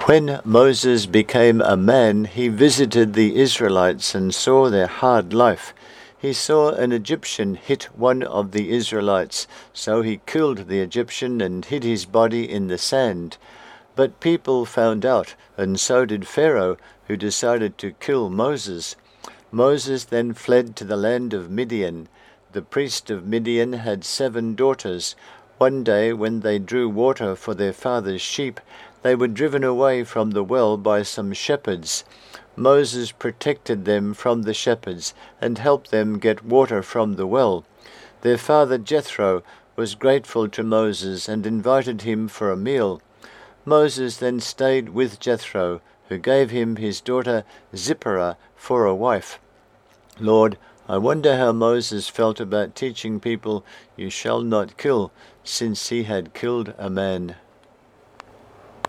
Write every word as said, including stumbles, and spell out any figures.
When Moses became a man, he visited the Israelites and saw their hard life. He saw an Egyptian hit one of the Israelites, so he killed the Egyptian and hid his body in the sand. But people found out, and so did Pharaoh, who decided to kill Moses. Moses then fled to the land of Midian. The priest of Midian had seven daughters. One day, when they drew water for their father's sheep, they were driven away from the well by some shepherds. Moses protected them from the shepherds and helped them get water from the well. Their father Jethro was grateful to Moses and invited him for a meal. Moses then stayed with Jethro, who gave him his daughter Zipporah for a wife. Lord, I wonder how Moses felt about teaching people, "You shall not kill," since he had killed a man.